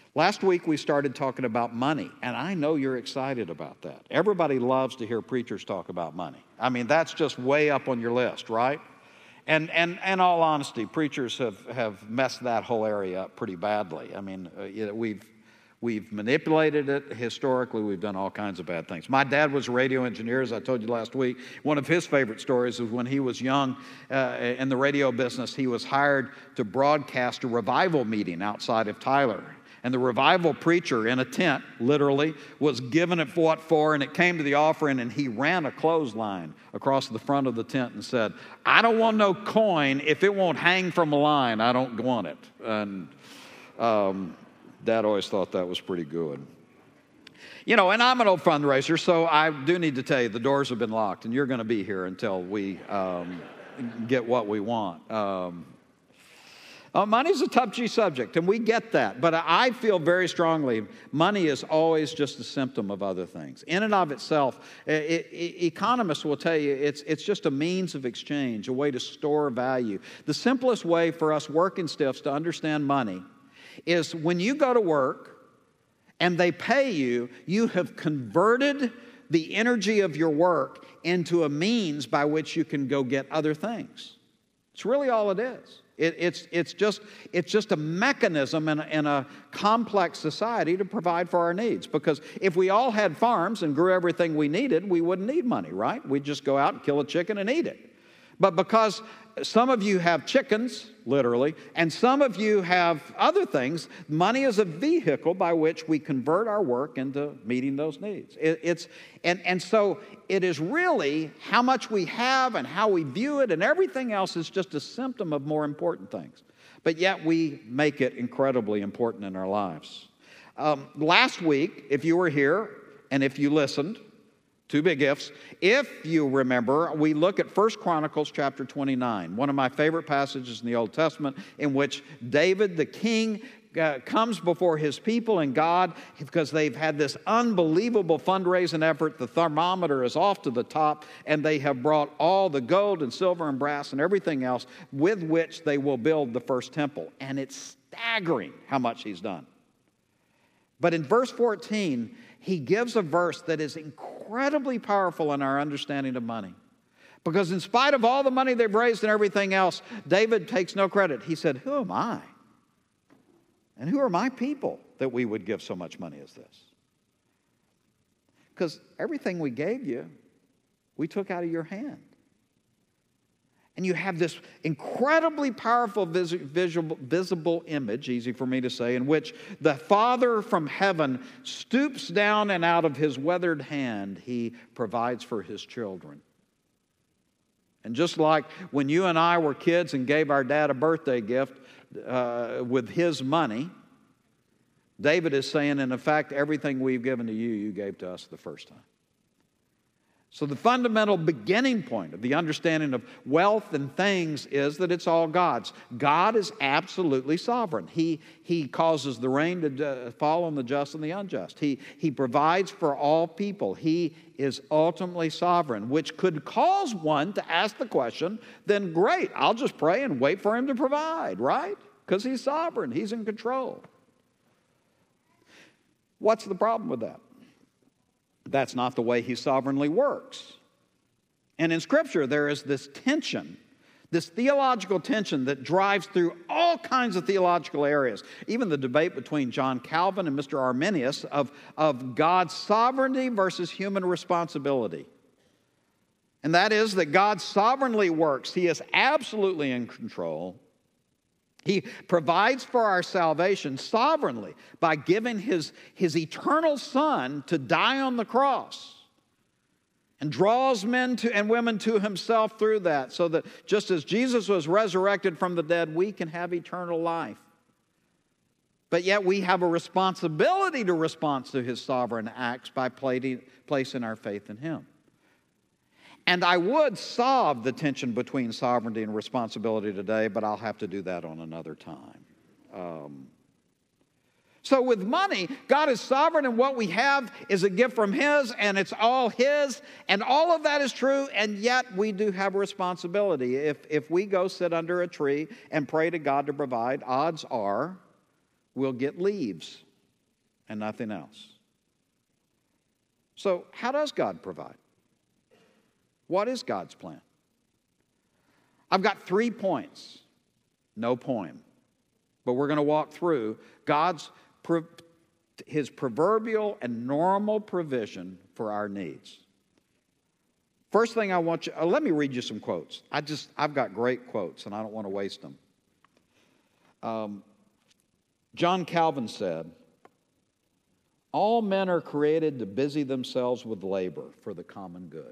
Last week we started talking about money, and I know you're excited about that. Everybody loves to hear preachers talk about money. I mean, that's just way up on your list, right? And in all honesty, preachers have messed that whole area up pretty badly. I mean, we've manipulated it historically. We've done all kinds of bad things. My dad was a radio engineer, as I told you last week. One of his favorite stories is when he was young in the radio business, he was hired to broadcast a revival meeting outside of Tyler. And the revival preacher in a tent, literally, was given it for what for, and it came to the offering, and he ran a clothesline across the front of the tent and said, "I don't want no coin. If it won't hang from a line, I don't want it." And Dad always thought that was pretty good. You know, and I'm an old fundraiser, so I do need to tell you, the doors have been locked, and you're going to be here until we get what we want. Money's a touchy subject, and we get that. But I feel very strongly money is always just a symptom of other things. In and of itself, economists will tell you it's just a means of exchange, a way to store value. The simplest way for us working stiffs to understand money is when you go to work and they pay you, you have converted the energy of your work into a means by which you can go get other things. It's really all it is. It's just a mechanism in a complex society to provide for our needs. Because if we all had farms and grew everything we needed, we wouldn't need money, right? We'd just go out and kill a chicken and eat it. But because some of you have chickens, literally, and some of you have other things, money is a vehicle by which we convert our work into meeting those needs. And so it is really how much we have and how we view it, and everything else is just a symptom of more important things. But yet we make it incredibly important in our lives. Last week, if you were here and if you listened, two big ifs. If you remember, we look at 1 Chronicles chapter 29, one of my favorite passages in the Old Testament, in which David, the king, comes before his people and God because they've had this unbelievable fundraising effort. The thermometer is off to the top, and they have brought all the gold and silver and brass and everything else with which they will build the first temple. And it's staggering how much he's done. But in verse 14, he gives a verse that is incredibly powerful in our understanding of money. Because in spite of all the money they've raised and everything else, David takes no credit. He said, "Who am I? And who are my people that we would give so much money as this?" Because everything we gave you, we took out of your hand. And you have this incredibly powerful visible image, easy for me to say, in which the Father from heaven stoops down, and out of his weathered hand he provides for his children. And just like when you and I were kids and gave our dad a birthday gift with his money, David is saying, in effect, everything we've given to you, you gave to us the first time. So the fundamental beginning point of the understanding of wealth and things is that it's all God's. God is absolutely sovereign. He causes the rain to fall on the just and the unjust. He provides for all people. He is ultimately sovereign, which could cause one to ask the question, then great, I'll just pray and wait for him to provide, right? Because he's sovereign. He's in control. What's the problem with that? That's not the way he sovereignly works. And in Scripture, there is this tension, this theological tension that drives through all kinds of theological areas. Even the debate between John Calvin and Mr. Arminius of God's sovereignty versus human responsibility. And that is that God sovereignly works. He is absolutely in control. He provides for our salvation sovereignly by giving his eternal Son to die on the cross, and draws men and women to himself through that, so that just as Jesus was resurrected from the dead, we can have eternal life. But yet we have a responsibility to respond to his sovereign acts by placing our faith in him. And I would solve the tension between sovereignty and responsibility today, but I'll have to do that on another time. So with money, God is sovereign, and what we have is a gift from his, and it's all his, and all of that is true, and yet we do have a responsibility. If we go sit under a tree and pray to God to provide, odds are we'll get leaves and nothing else. So, how does God provide? What is God's plan? I've got 3 points, no poem, but we're going to walk through His proverbial and normal provision for our needs. First thing I want you, let me read you some quotes. I've got great quotes and I don't want to waste them. John Calvin said, "All men are created to busy themselves with labor for the common good."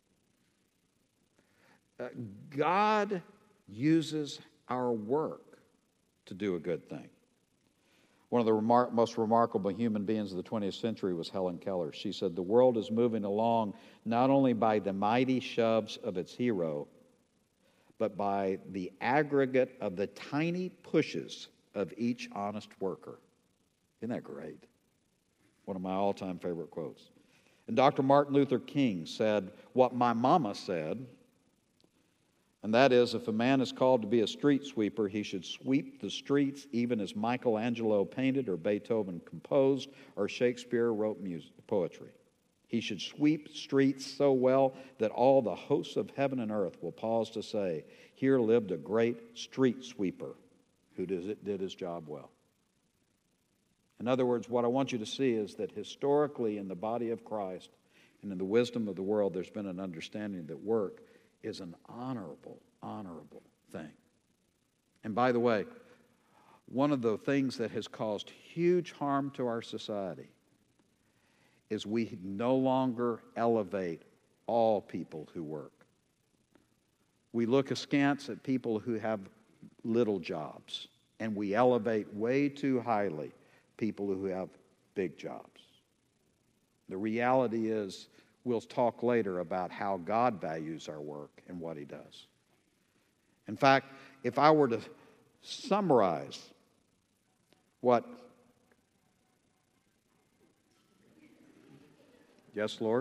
God uses our work to do a good thing. One of the most remarkable human beings of the 20th century was Helen Keller. She said, "The world is moving along not only by the mighty shoves of its hero, but by the aggregate of the tiny pushes of each honest worker." Isn't that great? One of my all-time favorite quotes. And Dr. Martin Luther King said what my mama said, and that is, if a man is called to be a street sweeper, he should sweep the streets even as Michelangelo painted or Beethoven composed or Shakespeare wrote poetry. He should sweep streets so well that all the hosts of heaven and earth will pause to say, "Here lived a great street sweeper who did his job well." In other words, what I want you to see is that historically in the body of Christ and in the wisdom of the world, there's been an understanding that work is an honorable thing. And by the way, one of the things that has caused huge harm to our society is we no longer elevate all people who work. We look askance at people who have little jobs, and we elevate way too highly people who have big jobs. The reality is, we'll talk later about how God values our work and what He does. In fact, if I were to summarize what... Yes, Lord?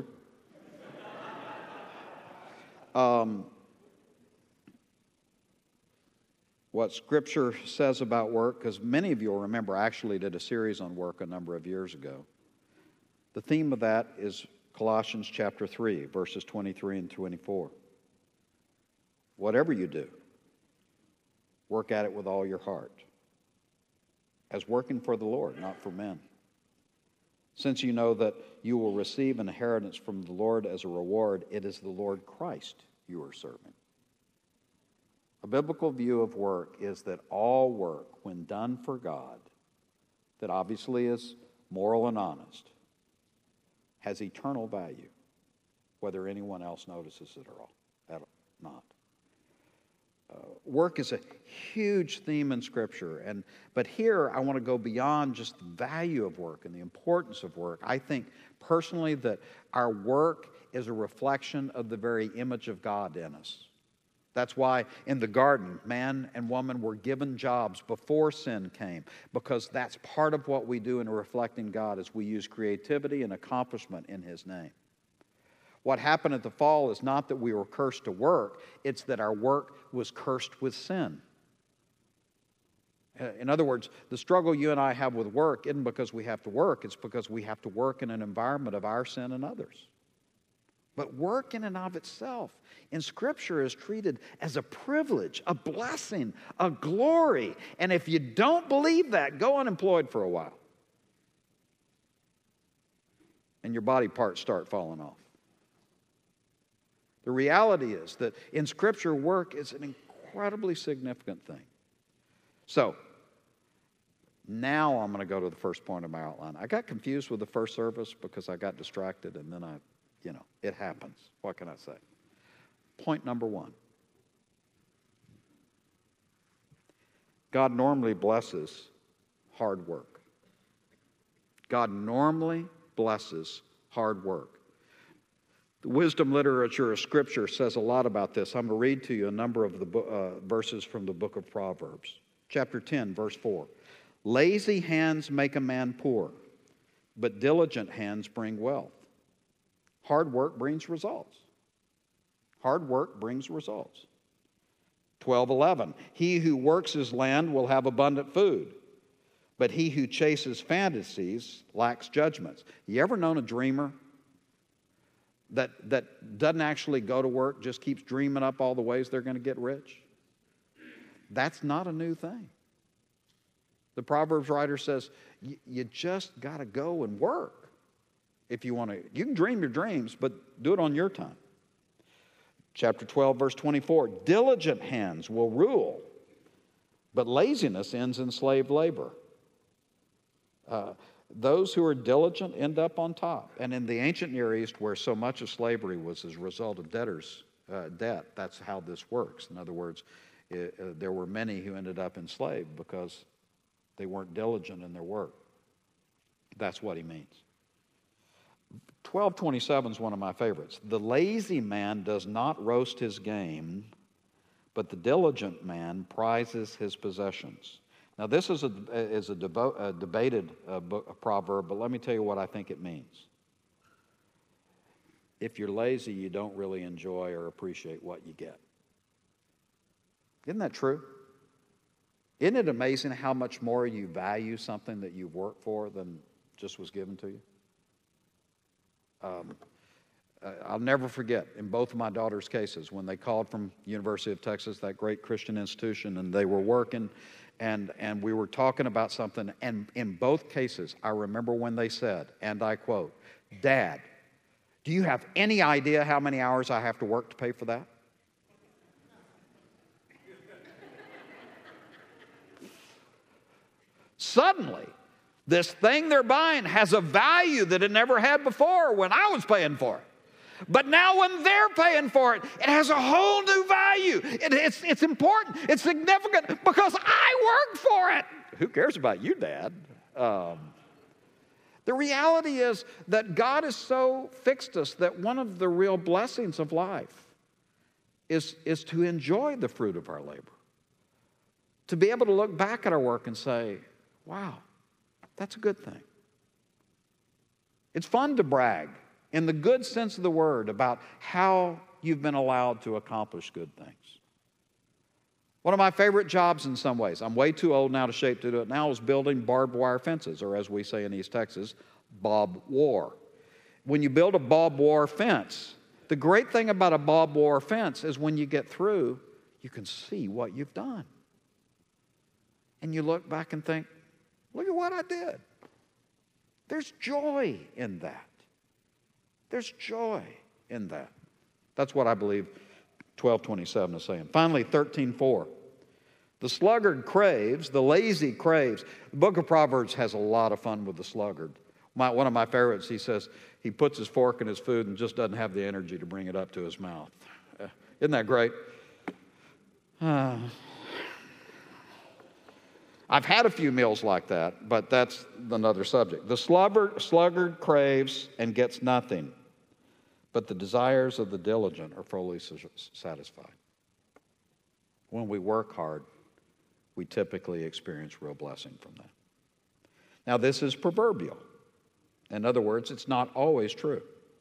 What Scripture says about work, because many of you will remember I actually did a series on work a number of years ago. The theme of that is Colossians chapter 3, verses 23 and 24. Whatever you do, work at it with all your heart, as working for the Lord, not for men. Since you know that you will receive an inheritance from the Lord as a reward, it is the Lord Christ you are serving. A biblical view of work is that all work, when done for God, that obviously is moral and honest, has eternal value, whether anyone else notices it or not. Work is a huge theme in Scripture, but here I want to go beyond just the value of work and the importance of work. I think personally that our work is a reflection of the very image of God in us. That's why in the garden, man and woman were given jobs before sin came, because that's part of what we do in reflecting God is we use creativity and accomplishment in His name. What happened at the fall is not that we were cursed to work, it's that our work was cursed with sin. In other words, the struggle you and I have with work isn't because we have to work, it's because we have to work in an environment of our sin and others. But work in and of itself in Scripture is treated as a privilege, a blessing, a glory. And if you don't believe that, go unemployed for a while. And your body parts start falling off. The reality is that in Scripture, work is an incredibly significant thing. So, now I'm going to go to the first point of my outline. I got confused with the first service because I got distracted and then it happens. What can I say? Point number one. God normally blesses hard work. God normally blesses hard work. The wisdom literature of Scripture says a lot about this. I'm going to read to you a number of the verses from the book of Proverbs. Chapter 10, verse 4. Lazy hands make a man poor, but diligent hands bring wealth. Hard work brings results. Hard work brings results. 12:11. He who works his land will have abundant food, But he who chases fantasies lacks judgments. You ever known a dreamer that doesn't actually go to work, just keeps dreaming up all the ways they're going to get rich? That's not a new thing. The Proverbs writer says, you just got to go and work if you want to. You can dream your dreams, but do it on your time. Chapter 12, verse 24, diligent hands will rule, but laziness ends in slave labor. Those who are diligent end up on top. And in the ancient Near East, where so much of slavery was as a result of debtors' debt, that's how this works. In other words, there were many who ended up enslaved because they weren't diligent in their work. That's what he means. 12:27 is one of my favorites. The lazy man does not roast his game, but the diligent man prizes his possessions. Now, this is a debated proverb, but let me tell you what I think it means. If you're lazy, you don't really enjoy or appreciate what you get. Isn't that true? Isn't it amazing how much more you value something that you've worked for than just was given to you? I'll never forget, in both of my daughter's cases, when they called from University of Texas, that great Christian institution, and they were working, and we were talking about something, and in both cases, I remember when they said, and I quote, "Dad, do you have any idea how many hours I have to work to pay for that?" Suddenly, this thing they're buying has a value that it never had before when I was paying for it. But now when they're paying for it, it has a whole new value. It's important. It's significant because I worked for it. Who cares about you, Dad? The reality is that God has so fixed us that one of the real blessings of life is to enjoy the fruit of our labor. To be able to look back at our work and say, wow, that's a good thing. It's fun to brag in the good sense of the word about how you've been allowed to accomplish good things. One of my favorite jobs in some ways, I'm way too old now to shape to do it now, is building barbed wire fences, or as we say in East Texas, bob war. When you build a barbed wire fence, the great thing about a barbed wire fence is when you get through, you can see what you've done. And you look back and think, look at what I did. There's joy in that. There's joy in that. That's what I believe 12:27 is saying. Finally, 13:4. The sluggard craves, the lazy craves. The book of Proverbs has a lot of fun with the sluggard. One of my favorites, he says he puts his fork in his food and just doesn't have the energy to bring it up to his mouth. Isn't that great? I've had a few meals like that, but that's another subject. The sluggard craves and gets nothing, but the desires of the diligent are fully satisfied. When we work hard, we typically experience real blessing from that. Now, this is proverbial. In other words, it's not always true.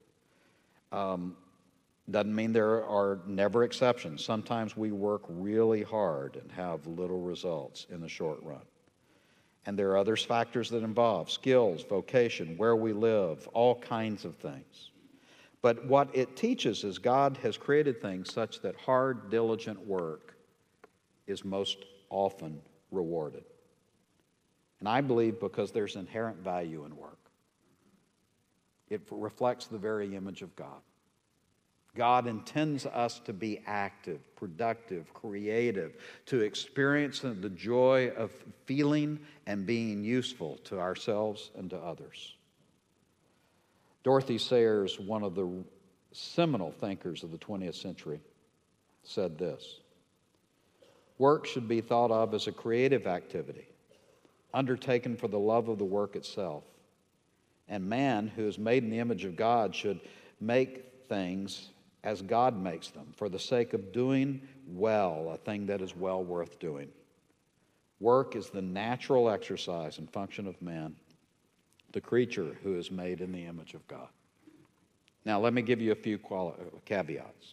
Doesn't mean there are never exceptions. Sometimes we work really hard and have little results in the short run. And there are other factors that involve skills, vocation, where we live, all kinds of things. But what it teaches is God has created things such that hard, diligent work is most often rewarded. And I believe because there's inherent value in work. It reflects the very image of God. God intends us to be active, productive, creative, to experience the joy of feeling and being useful to ourselves and to others. Dorothy Sayers, one of the seminal thinkers of the 20th century, said this: work should be thought of as a creative activity, undertaken for the love of the work itself. And man, who is made in the image of God, should make things as God makes them, for the sake of doing well, a thing that is well worth doing. Work is the natural exercise and function of man, the creature who is made in the image of God. Now, let me give you a few caveats.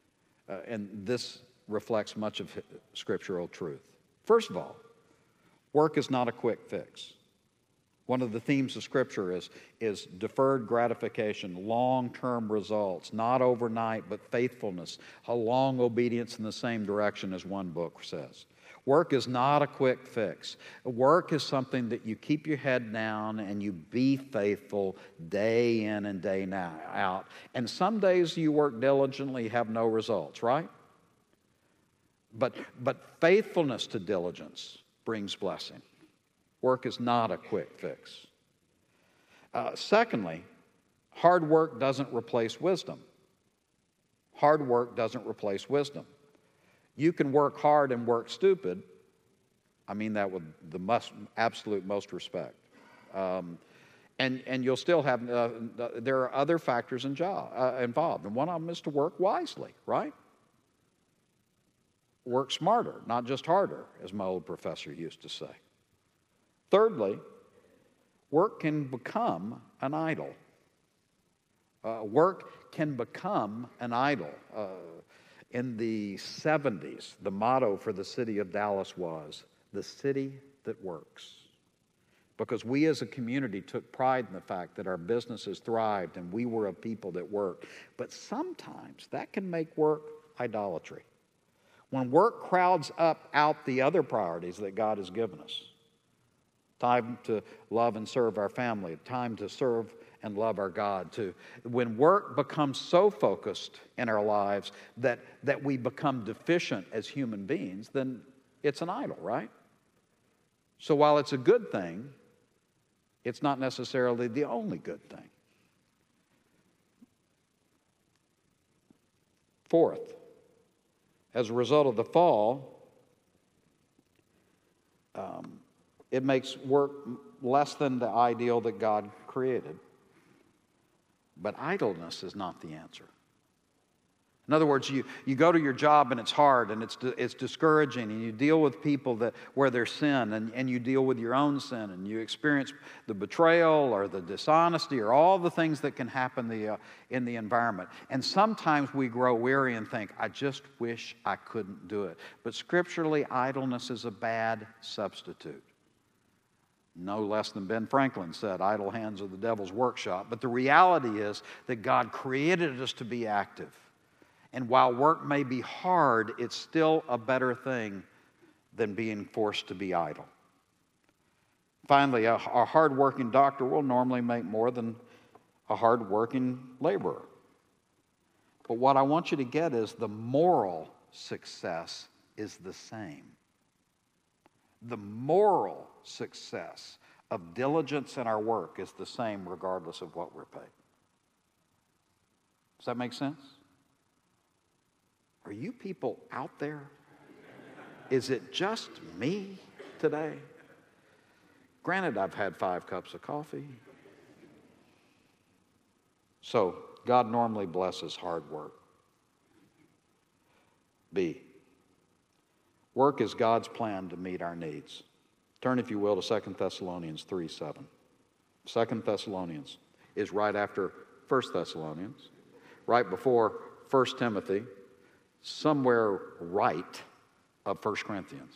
And this reflects much of scriptural truth. First of all, Work is not a quick fix. One of the themes of Scripture is deferred gratification, long-term results, not overnight, but faithfulness, a long obedience in the same direction, as one book says. Work is not a quick fix. Work is something that you keep your head down and you be faithful day in and day out. And some days you work diligently, have no results, right? But faithfulness to diligence brings blessing. Work is not a quick fix. Secondly, hard work doesn't replace wisdom. Hard work doesn't replace wisdom. You can work hard and work stupid. I mean that with the absolute most respect. And you'll still have, there are other factors involved. And one of them is to work wisely, right? Work smarter, not just harder, as my old professor used to say. Thirdly, work can become an idol. Work can become an idol. In the 70s, the motto for the city of Dallas was, "The city that works." Because we as a community took pride in the fact that our businesses thrived and we were a people that worked. But sometimes that can make work idolatry. When work crowds out the other priorities that God has given us. Time to love and serve our family, time to serve and love our God too. When work becomes so focused in our lives that we become deficient as human beings, then it's an idol, right? So while it's a good thing, it's not necessarily the only good thing. Fourth, as a result of the fall, it makes work less than the ideal that God created. But idleness is not the answer. In other words, you go to your job and it's hard and it's discouraging, and you deal with people where there's sin, and you deal with your own sin, and you experience the betrayal or the dishonesty or all the things that can happen in the environment. And sometimes we grow weary and think, I just wish I couldn't do it. But scripturally, idleness is a bad substitute. No less than Ben Franklin said, idle hands are the devil's workshop. But the reality is that God created us to be active. And while work may be hard, it's still a better thing than being forced to be idle. Finally, a hard-working doctor will normally make more than a hard-working laborer. But what I want you to get is the moral success is the same. The moral success of diligence in our work is the same regardless of what we're paid. Does that make sense? Are you people out there? Is it just me today? Granted, I've had 5 cups of coffee. So, God normally blesses hard work. B, work is God's plan to meet our needs. Turn, if you will, to 2 Thessalonians 3:7. 2 Thessalonians is right after 1 Thessalonians, right before 1 Timothy, somewhere right of 1 Corinthians.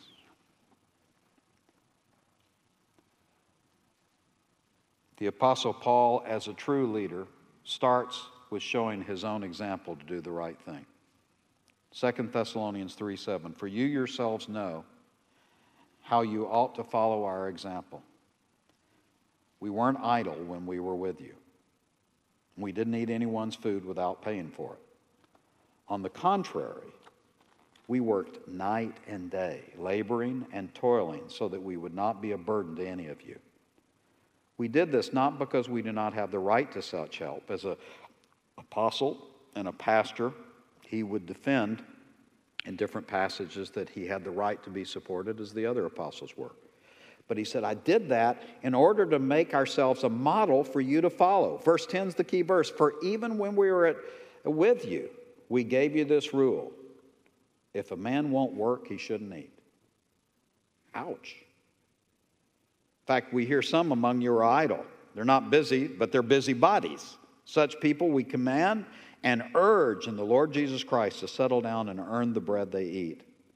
The Apostle Paul, as a true leader, starts with showing his own example to do the right thing. 2 Thessalonians 3:7, for you yourselves know how you ought to follow our example. We weren't idle when we were with you. We didn't eat anyone's food without paying for it. On the contrary, we worked night and day, laboring and toiling so that we would not be a burden to any of you. We did this not because we do not have the right to such help. As an apostle and a pastor, he would defend in different passages that he had the right to be supported as the other apostles were. But he said, I did that in order to make ourselves a model for you to follow. Verse 10 is the key verse. For even when we were with you, we gave you this rule. If a man won't work, he shouldn't eat. Ouch. In fact, we hear some among you are idle. They're not busy, but they're busybodies. Such people we command and urge in the Lord Jesus Christ to settle down and earn the bread they eat.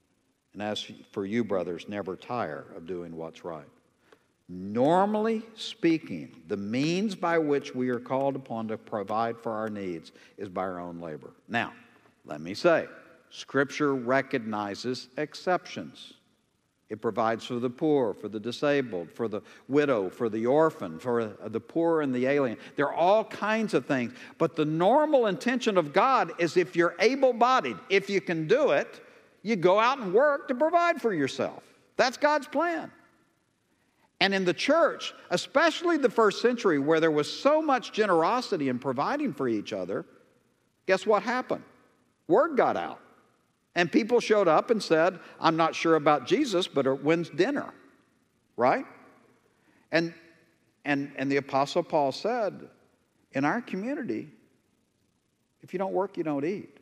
And as for you, brothers, never tire of doing what's right. Normally speaking, the means by which we are called upon to provide for our needs is by our own labor. Now, let me say, Scripture recognizes exceptions. It provides for the poor, for the disabled, for the widow, for the orphan, for the poor and the alien. There are all kinds of things. But the normal intention of God is if you're able-bodied, if you can do it, you go out and work to provide for yourself. That's God's plan. And in the church, especially the first century, where there was so much generosity in providing for each other, guess what happened? Word got out. And people showed up and said, I'm not sure about Jesus, but when's dinner? Right? And the Apostle Paul said, in our community, if you don't work, you don't eat.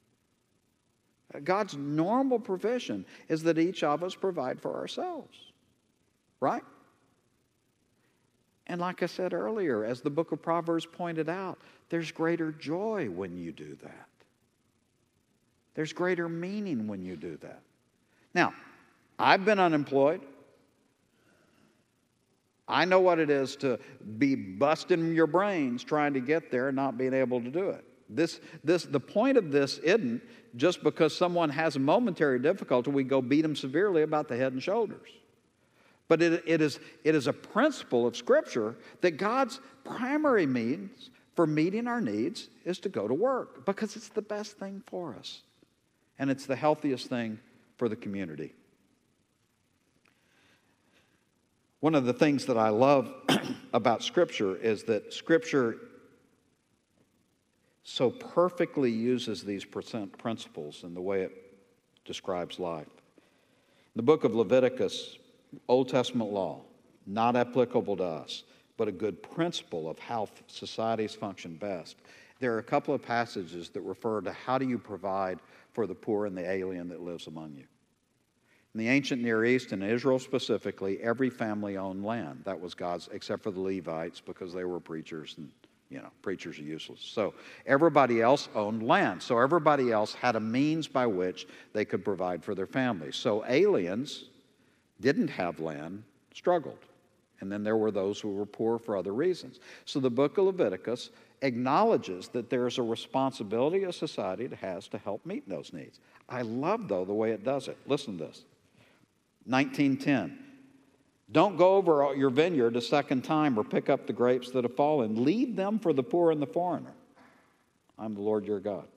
God's normal provision is that each of us provide for ourselves. Right? And like I said earlier, as the book of Proverbs pointed out, there's greater joy when you do that. There's greater meaning when you do that. Now, I've been unemployed. I know what it is to be busting your brains trying to get there and not being able to do it. The point of this isn't just because someone has a momentary difficulty, we go beat them severely about the head and shoulders. But it is a principle of Scripture that God's primary means for meeting our needs is to go to work because it's the best thing for us. And it's the healthiest thing for the community. One of the things that I love about Scripture is that Scripture so perfectly uses these principles in the way it describes life. In the book of Leviticus, Old Testament law, not applicable to us, but a good principle of how societies function best. There are a couple of passages that refer to how do you provide for the poor and the alien that lives among you. In the ancient Near East, and Israel specifically, every family owned land. That was God's, except for the Levites, because they were preachers, and preachers are useless. So everybody else owned land. So everybody else had a means by which they could provide for their families. So aliens didn't have land, struggled. And then there were those who were poor for other reasons. So the book of Leviticus acknowledges that there is a responsibility a society has to help meet those needs. I love, though, the way it does it. Listen to this. 19:10. Don't go over your vineyard a second time or pick up the grapes that have fallen. Leave them for the poor and the foreigner. I'm the Lord your God.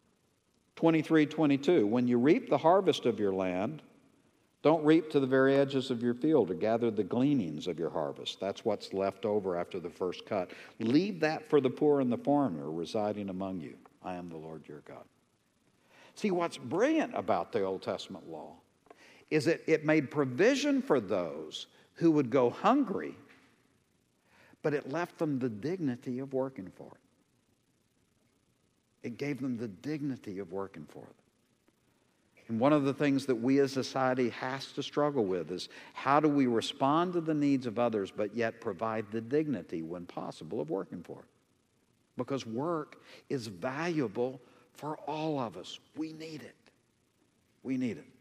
23:22. When you reap the harvest of your land, don't reap to the very edges of your field or gather the gleanings of your harvest. That's what's left over after the first cut. Leave that for the poor and the foreigner residing among you. I am the Lord your God. See, what's brilliant about the Old Testament law is that it made provision for those who would go hungry, but it left them the dignity of working for it. It gave them the dignity of working for it. And one of the things that we as a society has to struggle with is how do we respond to the needs of others but yet provide the dignity when possible of working for it? Because work is valuable for all of us. We need it. We need it.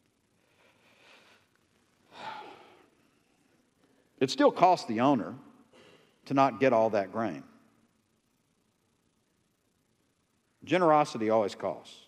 It still costs the owner to not get all that grain. Generosity always costs.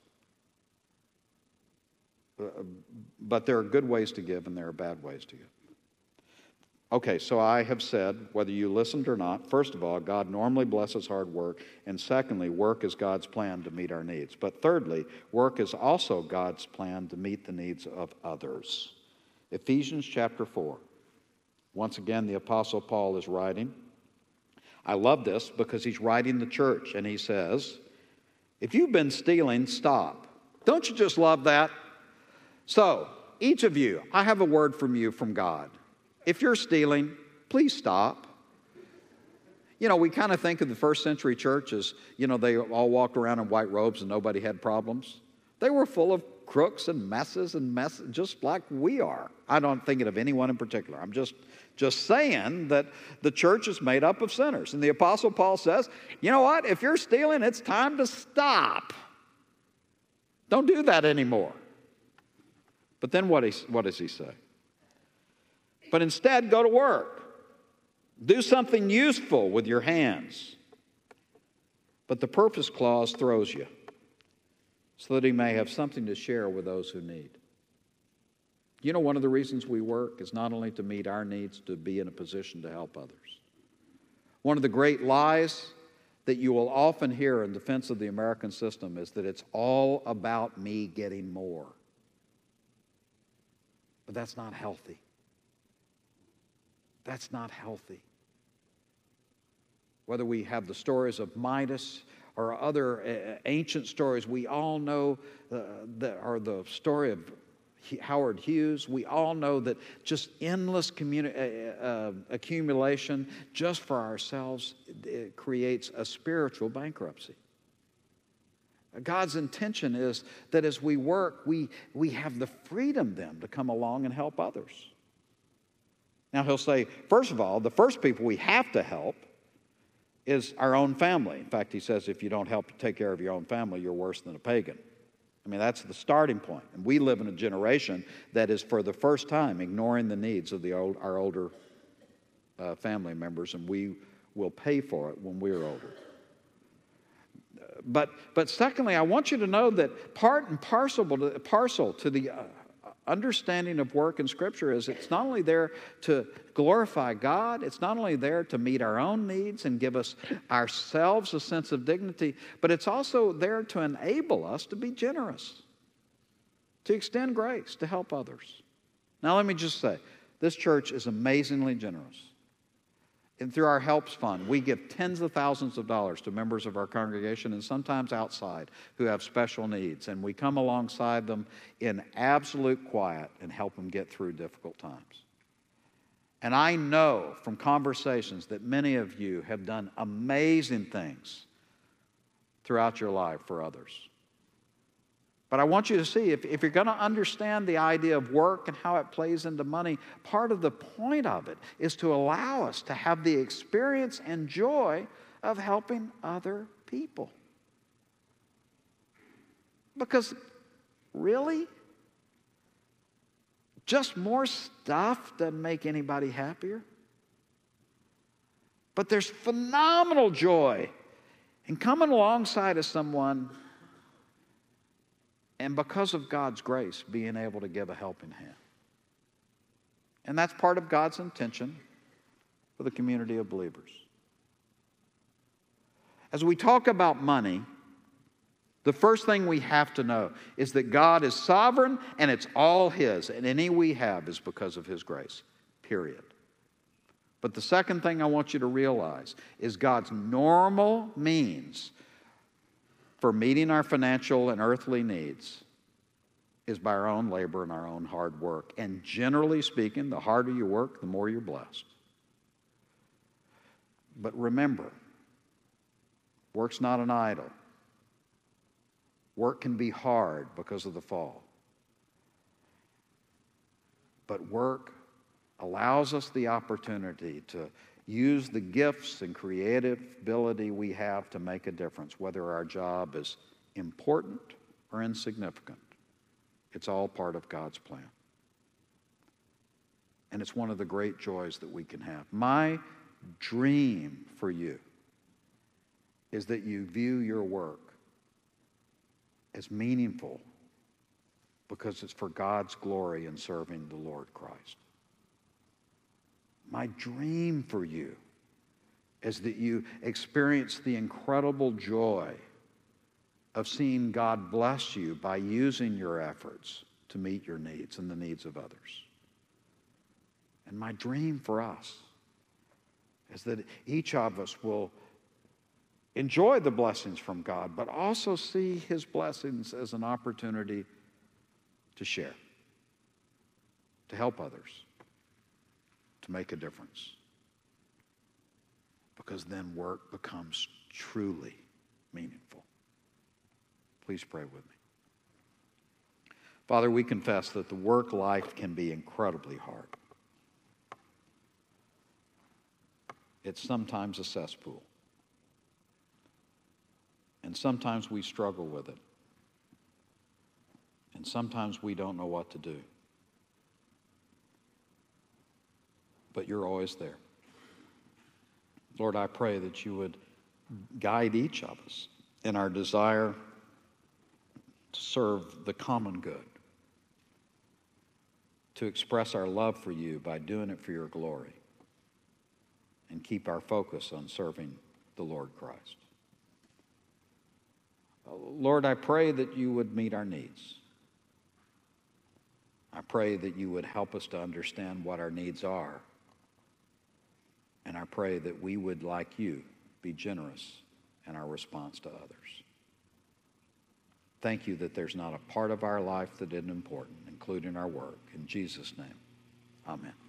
But there are good ways to give and there are bad ways to give. Okay, so I have said, whether you listened or not, first of all, God normally blesses hard work. And secondly, work is God's plan to meet our needs. But thirdly, work is also God's plan to meet the needs of others. Ephesians chapter 4. Once again, the Apostle Paul is writing. I love this because he's writing the church and he says, if you've been stealing, stop. Don't you just love that? So, each of you, I have a word from you from God. If you're stealing, please stop. We kind of think of the first century church as, they all walked around in white robes and nobody had problems. They were full of crooks and messes, just like we are. I'm not thinking of anyone in particular. I'm just saying that the church is made up of sinners. And the Apostle Paul says, you know what? If you're stealing, it's time to stop. Don't do that anymore. But then what does he say? But instead, go to work. Do something useful with your hands. But the purpose clause throws you so that he may have something to share with those who need. You know, one of the reasons we work is not only to meet our needs, to be in a position to help others. One of the great lies that you will often hear in defense of the American system is that it's all about me getting more. But that's not healthy. That's not healthy. Whether we have the stories of Midas or other ancient stories, we all know the story of Howard Hughes. We all know that just endless accumulation just for ourselves, it creates a spiritual bankruptcy. God's intention is that as we work, we have the freedom then to come along and help others. Now he'll say, first of all, the first people we have to help is our own family. In fact, he says if you don't help take care of your own family, you're worse than a pagan. I mean, that's the starting point. And we live in a generation that is for the first time ignoring the needs of our older family members, and we will pay for it when we're older. But secondly, I want you to know that part and parcel to the understanding of work in Scripture is it's not only there to glorify God, it's not only there to meet our own needs and give us ourselves a sense of dignity, but it's also there to enable us to be generous, to extend grace, to help others. Now let me just say, this church is amazingly generous. And through our Helps Fund, we give tens of thousands of dollars to members of our congregation and sometimes outside who have special needs. And we come alongside them in absolute quiet and help them get through difficult times. And I know from conversations that many of you have done amazing things throughout your life for others. But I want you to see, if you're going to understand the idea of work and how it plays into money, part of the point of it is to allow us to have the experience and joy of helping other people. Because, really? Just more stuff doesn't make anybody happier. But there's phenomenal joy in coming alongside of someone and because of God's grace, being able to give a helping hand. And that's part of God's intention for the community of believers. As we talk about money, the first thing we have to know is that God is sovereign and it's all His, and any we have is because of His grace, period. But the second thing I want you to realize is God's normal means for meeting our financial and earthly needs is by our own labor and our own hard work. And generally speaking, the harder you work, the more you're blessed. But remember, work's not an idol. Work can be hard because of the fall. But work allows us the opportunity to use the gifts and creative ability we have to make a difference, whether our job is important or insignificant. It's all part of God's plan. And it's one of the great joys that we can have. My dream for you is that you view your work as meaningful because it's for God's glory in serving the Lord Christ. My dream for you is that you experience the incredible joy of seeing God bless you by using your efforts to meet your needs and the needs of others. And my dream for us is that each of us will enjoy the blessings from God, but also see His blessings as an opportunity to share, to help others, to make a difference. Because then work becomes truly meaningful. Please pray with me. Father, we confess that the work life can be incredibly hard. It's sometimes a cesspool. And sometimes we struggle with it. And sometimes we don't know what to do. But you're always there. Lord, I pray that you would guide each of us in our desire to serve the common good, to express our love for you by doing it for your glory, and keep our focus on serving the Lord Christ. Lord, I pray that you would meet our needs. I pray that you would help us to understand what our needs are. And I pray that we would, like you, be generous in our response to others. Thank you that there's not a part of our life that isn't important, including our work. In Jesus' name, amen.